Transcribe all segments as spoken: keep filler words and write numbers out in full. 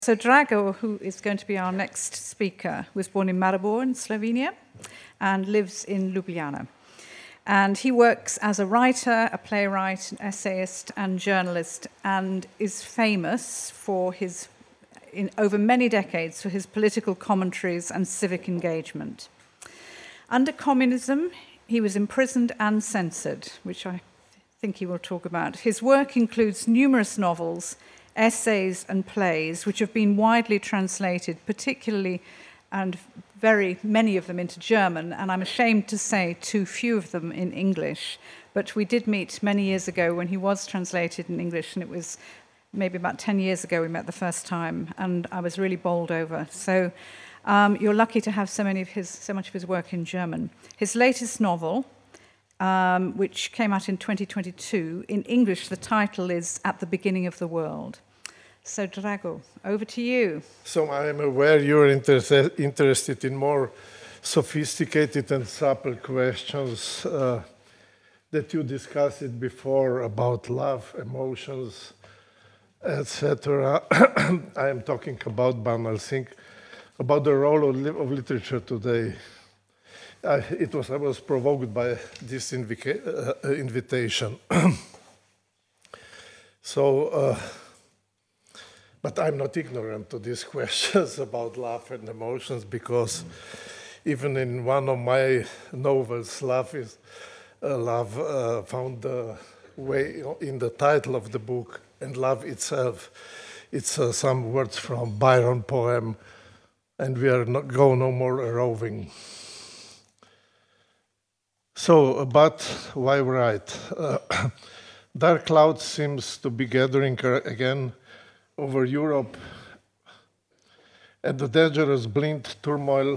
So Drago, who is going to be our next speaker, was born in Maribor in Slovenia and lives in Ljubljana. And he works as a writer, a playwright, an essayist and journalist, and is famous for his, in, over many decades, for his political commentaries and civic engagement. Under communism, he was imprisoned and censored, which I think he will talk about. His work includes numerous novels, essays and plays, which have been widely translated, particularly and very many of them into German, and I'm ashamed to say too few of them in English. But we did meet many years ago when he was translated in English, and it was maybe about ten years ago we met the first time, and I was really bowled over. So um, you're lucky to have so many of his, so much of his work in German. His latest novel, Um, which came out in twenty twenty-two. In English, the title is At the Beginning of the World. So, Drago, over to you. So I'm aware you're inter- interested in more sophisticated and supple questions uh, that you discussed it before about love, emotions, et cetera. I am talking about banal thing, about the role of, li- of literature today. Uh, it was I was provoked by this invica- uh, invitation. so, uh, but I'm not ignorant to these questions about love and emotions, because even in one of my novels, Love is uh, Love uh, found the way in the title of the book, and love itself. It's uh, some words from Byron poem, and we are not go no more roving. So, but why write? Uh, dark cloud seems to be gathering again over Europe, and the dangerous blind turmoil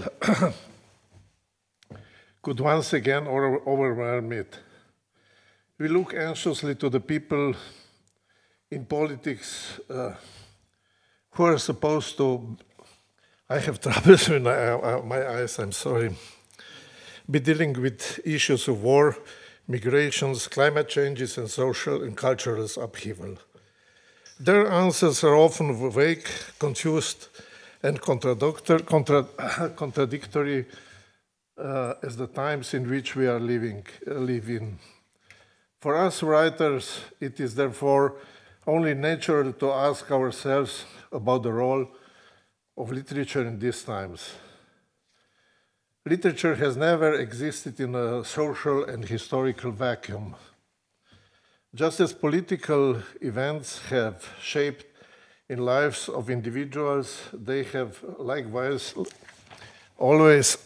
could once again over- overwhelm it. We look anxiously to the people in politics uh, who are supposed to. I have troubles with my, uh, my eyes, I'm sorry. Be dealing with issues of war, migrations, climate changes, and social and cultural upheaval. Their answers are often vague, confused, and contradictor- contra- contradictory uh, as the times in which we are living, uh, live in. For us writers, it is therefore only natural to ask ourselves about the role of literature in these times. Literature has never existed in a social and historical vacuum. Just as political events have shaped in lives of individuals, they have likewise always,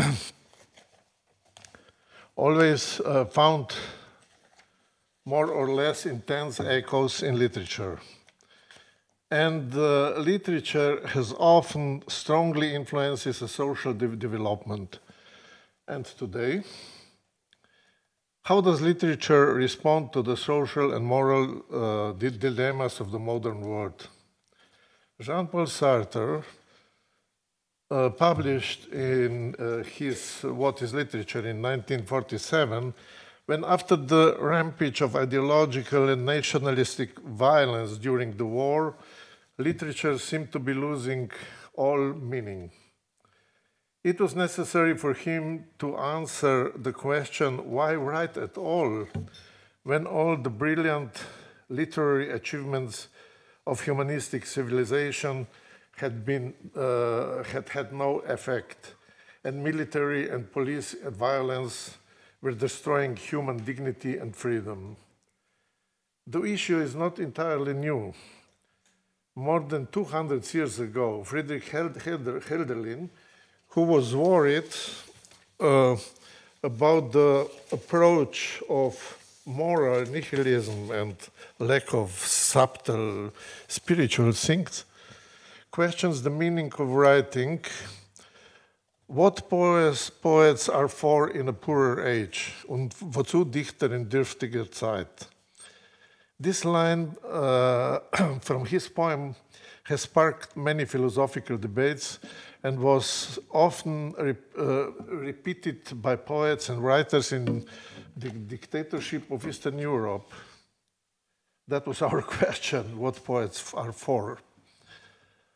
always uh, found more or less intense echoes in literature. And uh, literature has often strongly influences the social de- development. And today, how does literature respond to the social and moral uh, di- dilemmas of the modern world? Jean-Paul Sartre uh, published in uh, his What is Literature in nineteen forty-seven, when after the rampage of ideological and nationalistic violence during the war, literature seemed to be losing all meaning. It was necessary for him to answer the question, why write at all, when all the brilliant literary achievements of humanistic civilization had, been, uh, had had no effect, and military and police violence were destroying human dignity and freedom. The issue is not entirely new. More than two hundred years ago, Friedrich Hölderlin, who was worried uh, about the approach of moral nihilism and lack of subtle spiritual things, questions the meaning of writing. What poets, poets are for in a poorer age? Und wozu Dichter in dürftiger Zeit? This line uh, from his poem has sparked many philosophical debates and was often re- uh, repeated by poets and writers in the dictatorship of Eastern Europe. That was our question, what poets are for.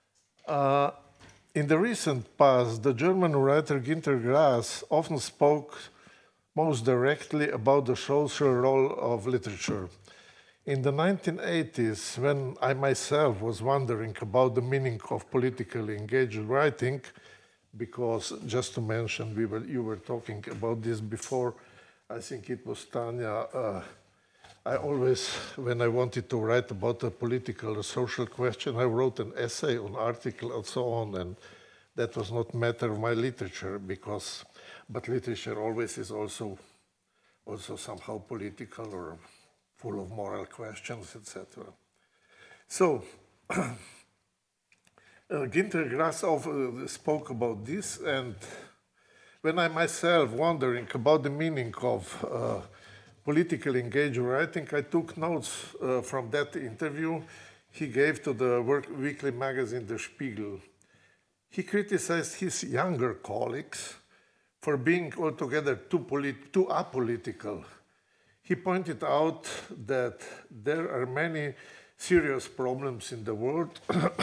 Uh, in the recent past, the German writer Günter Grass often spoke most directly about the social role of literature. In the nineteen eighties, when I myself was wondering about the meaning of politically engaged writing, because just to mention, we were, you were talking about this before, I think it was Tanya, uh, I always, when I wanted to write about a political or social question, I wrote an essay, an article, and so on, and that was not matter of my literature, because, but literature always is also, also somehow political or full of moral questions, et cetera. So, uh, Günter Grass uh, spoke about this, and when I myself wondering about the meaning of uh, politically engaged writing, I took notes uh, from that interview he gave to the work weekly magazine Der Spiegel. He criticized his younger colleagues for being altogether too, polit too apolitical. He pointed out that there are many serious problems in the world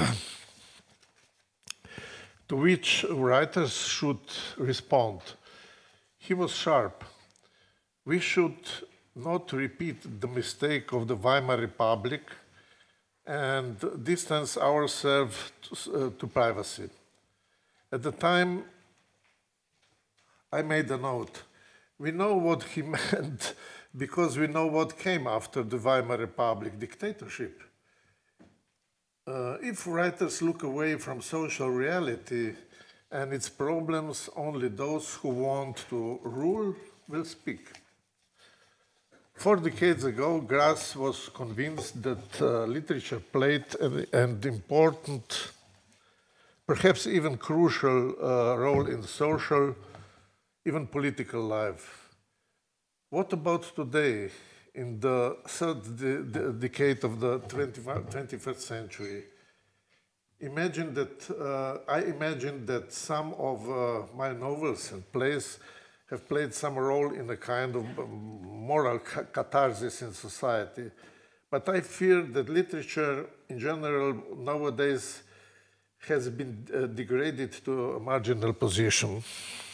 to which writers should respond. He was sharp. We should not repeat the mistake of the Weimar Republic and distance ourselves to, uh, to privacy. At the time, I made a note. We know what he meant because we know what came after the Weimar Republic, dictatorship. Uh, if writers look away from social reality and its problems, only those who want to rule will speak. Four decades ago, Grass was convinced that uh, literature played an, an important, perhaps even crucial uh, role in social, even political life. What about today, in the third de de decade of the twenty-first century? Imagine that, uh, I imagine that some of uh, my novels and plays have played some role in a kind of moral catharsis in society. But I fear that literature in general nowadays has been uh, degraded to a marginal position.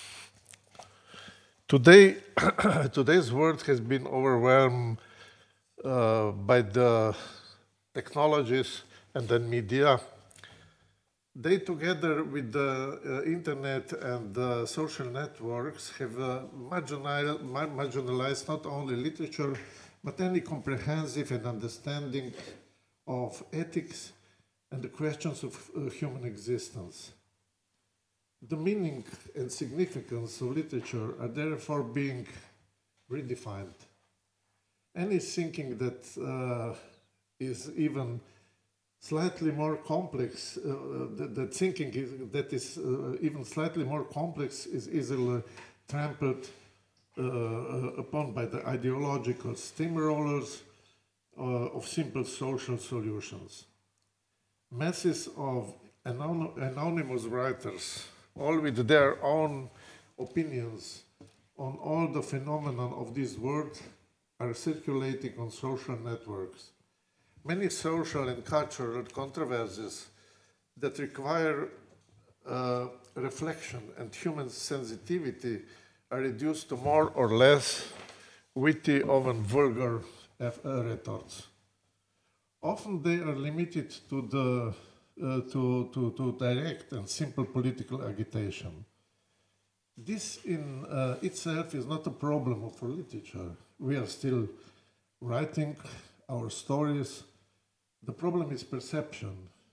Today, today's world has been overwhelmed uh, by the technologies and the media. They, together with the uh, internet and the social networks, have uh, marginal, marginalized not only literature, but any comprehensive and understanding of ethics and the questions of uh, human existence. The meaning and significance of literature are therefore being redefined. Any thinking that uh, is even slightly more complex, uh, that, that thinking is, that is uh, even slightly more complex is easily trampled uh, upon by the ideological steamrollers uh, of simple social solutions. Masses of anon anonymous writers, all with their own opinions on all the phenomena of this world, are circulating on social networks. Many social and cultural controversies that require uh, reflection and human sensitivity are reduced to more or less witty, often vulgar uh, retorts. Often they are limited to, the, uh, to, to, to direct and simple political agitation. This in uh, itself is not a problem for literature. We are still writing our stories. The problem is perception.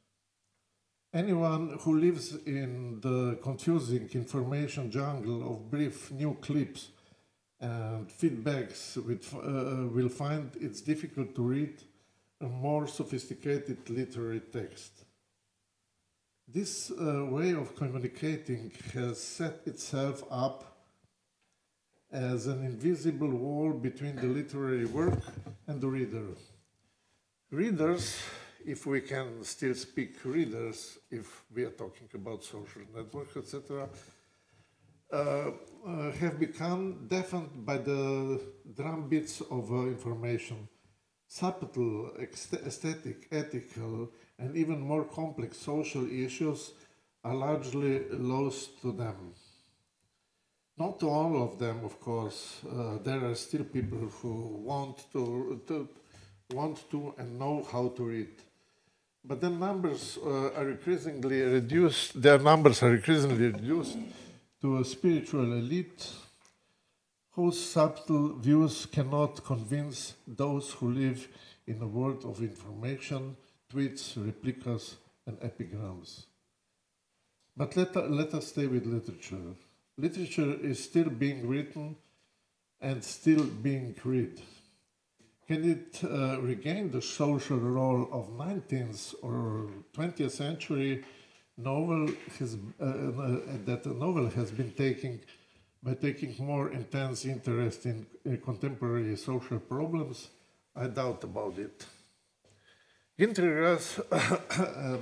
Anyone who lives in the confusing information jungle of brief new clips and feedbacks with, uh, will find it's difficult to read a more sophisticated literary text. This uh, way of communicating has set itself up as an invisible wall between the literary work and the reader. Readers, if we can still speak readers, if we are talking about social networks, et cetera, uh, uh, have become deafened by the drumbeats of uh, information. Subtle, aesthetic, ethical, and even more complex social issues are largely lost to them. Not to all of them, of course. Uh, there are still people who want to, to want to and know how to read. But the numbers uh, are increasingly reduced. Their numbers are increasingly reduced to a spiritual elite whose subtle views cannot convince those who live in a world of information, tweets, replicas, and epigrams. But let, let us stay with literature. Literature is still being written and still being read. Can it uh, regain the social role of nineteenth or twentieth century novel has, uh, uh, that the novel has been taking by taking more intense interest in uh, contemporary social problems? I doubt about it. Günter Grass uh,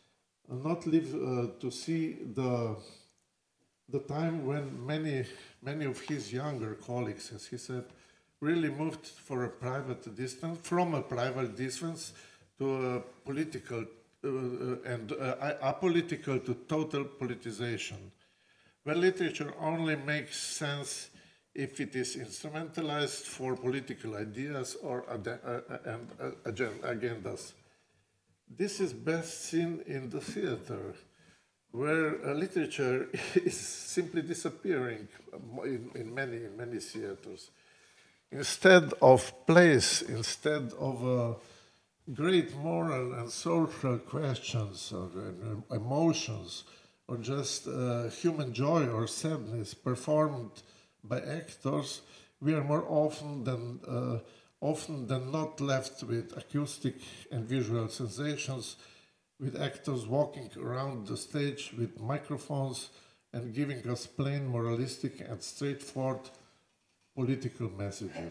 not live uh, to see the the time when many many of his younger colleagues, as he said, really moved for a private distance, from a private distance to a political uh, and uh, apolitical to total politicization, where literature only makes sense if it is instrumentalized for political ideas or ad uh, and uh, agendas. This is best seen in the theater, where uh, literature is simply disappearing in, in many in many theaters. Instead of plays, instead of uh, great moral and social questions or uh, emotions, or just uh, human joy or sadness performed by actors, we are more often than uh, often than not left with acoustic and visual sensations, with actors walking around the stage with microphones and giving us plain moralistic and straightforward political messages.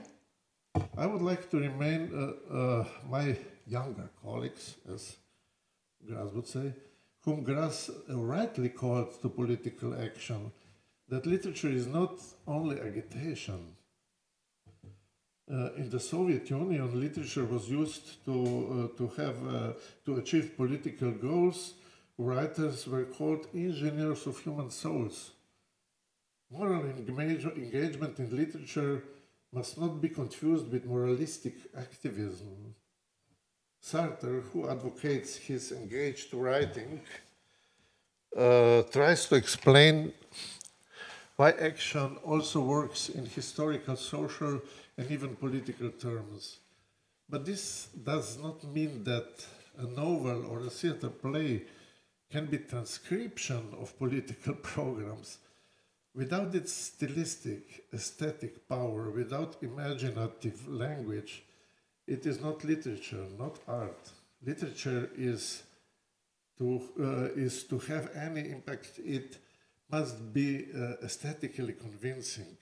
I would like to remind uh, uh, my younger colleagues, as Grass would say, whom Grass rightly called to political action, that literature is not only agitation. Uh, in the Soviet Union, literature was used to, uh, to, have, uh, to achieve political goals. Writers were called engineers of human souls. Moral engagement in literature must not be confused with moralistic activism. Sartre, who advocates his engaged writing, uh, tries to explain why action also works in historical, social, and even political terms. But this does not mean that a novel or a theater play can be transcription of political programs. Without its stylistic, aesthetic power, without imaginative language, it is not literature, not art. Literature is to, uh, is to have any impact, it must be uh, aesthetically convincing.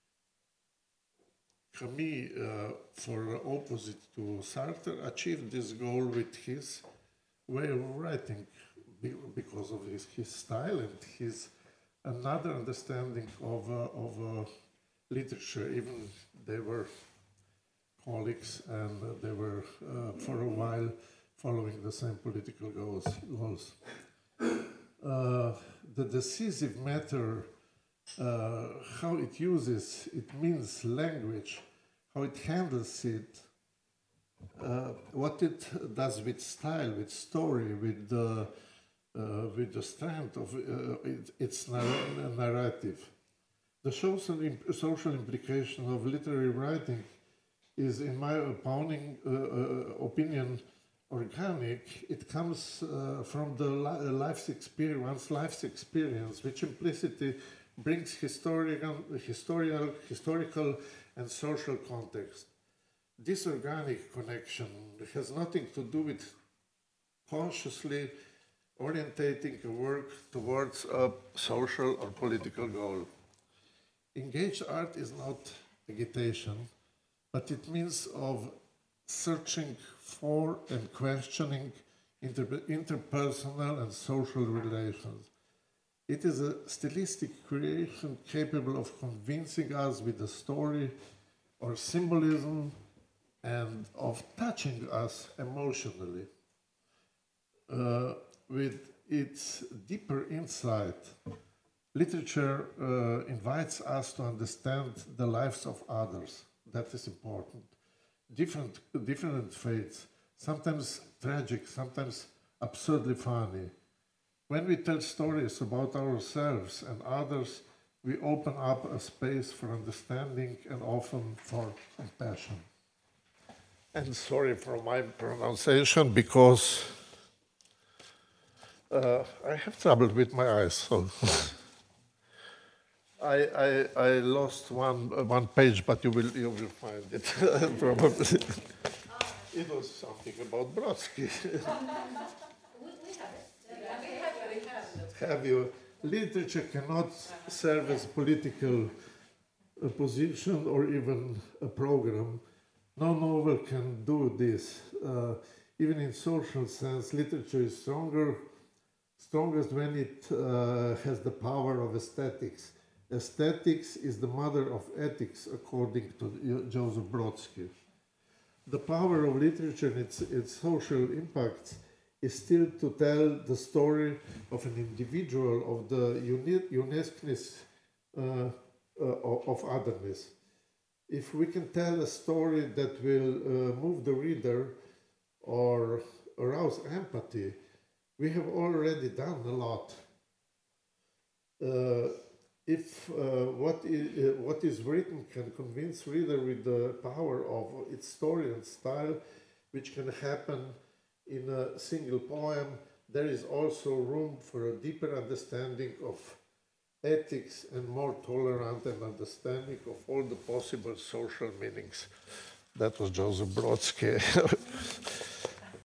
Camus, uh, for opposite to Sartre, achieved this goal with his way of writing because of his, his style and his another understanding of, uh, of uh, literature. Even they were colleagues and uh, they were uh, for a while following the same political goals. goals. Uh, the decisive matter, uh, how it uses, it means language, how it handles it, uh, what it does with style, with story, with the Uh, with the strength of uh, it, its nar- narrative. The social, imp- social implication of literary writing is, in my opinion, uh, uh, opinion organic. It comes uh, from the li- life's experience, one's life's experience, which implicitly brings historical, historical, historical and social context. This organic connection has nothing to do with consciously orientating a work towards a social or political goal. Engaged art is not agitation, but it means of searching for and questioning inter- interpersonal and social relations. It is a stylistic creation capable of convincing us with a story or symbolism and of touching us emotionally. uh, with its deeper insight, literature uh, invites us to understand the lives of others. That is important. Different, different fates, sometimes tragic, sometimes absurdly funny. When we tell stories about ourselves and others, we open up a space for understanding and often for compassion. And sorry for my pronunciation because uh, I have trouble with my eyes. So I, I, I lost one, uh, one page, but you will, you will find it probably. It was something about Brodsky. Have you? Literature cannot serve as political uh, position or even a program. No novel can do this. Uh, even in social sense, literature is stronger, strongest when it uh, has the power of aesthetics. Aesthetics is the mother of ethics, according to Joseph Brodsky. The power of literature and its, its social impacts is still to tell the story of an individual, of the uni- uniqueness uh, uh, of otherness. If we can tell a story that will uh, move the reader or arouse empathy, we have already done a lot. Uh, if uh, what, is, uh, what is written can convince reader with the power of its story and style, which can happen in a single poem, there is also room for a deeper understanding of ethics and more tolerant and understanding of all the possible social meanings. That was Joseph Brodsky.